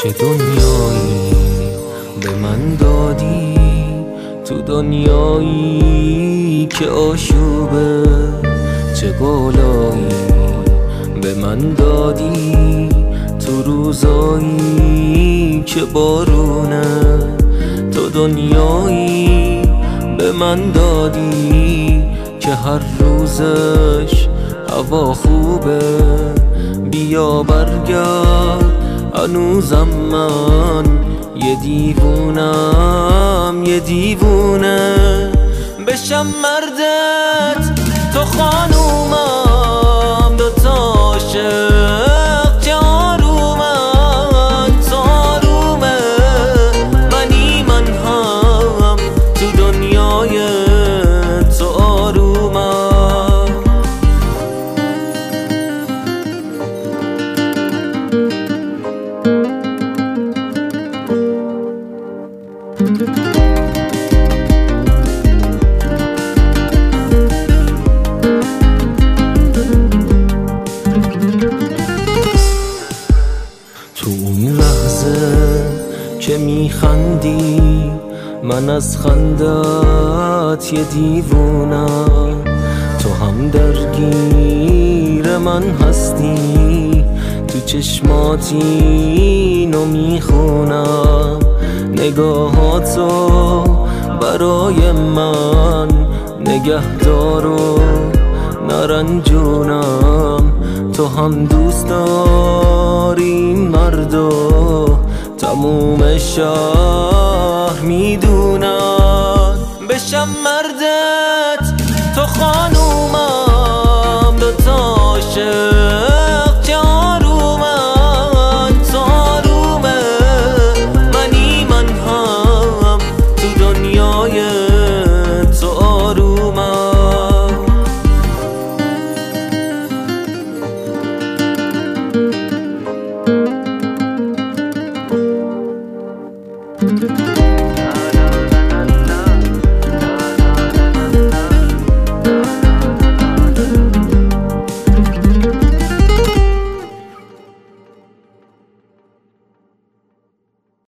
چه دنیایی به من دادی، تو دنیایی که آشوبه. چه قولایی به من دادی، تو روزایی که بارونه. تو دنیایی به من دادی که هر روزش هوا خوبه. بیا برگرد هنوزم من یه دیوونم، یه دیوونه. بشم مردت تو خانومم، دوتا عاشق که آرومن. تو آرومه منی من هم تو دنیای تو آرومم. تو اون لحظه که میخندی من از خندت یه دیوونم. تو هم درگیر من هستی، تو چشماتی نو میخونم. نگاهاتو برای من نگهدار و نرنجونم. تو هم دوست داری مردو، تموم شهر میدونن. بشم مردت تو خانوم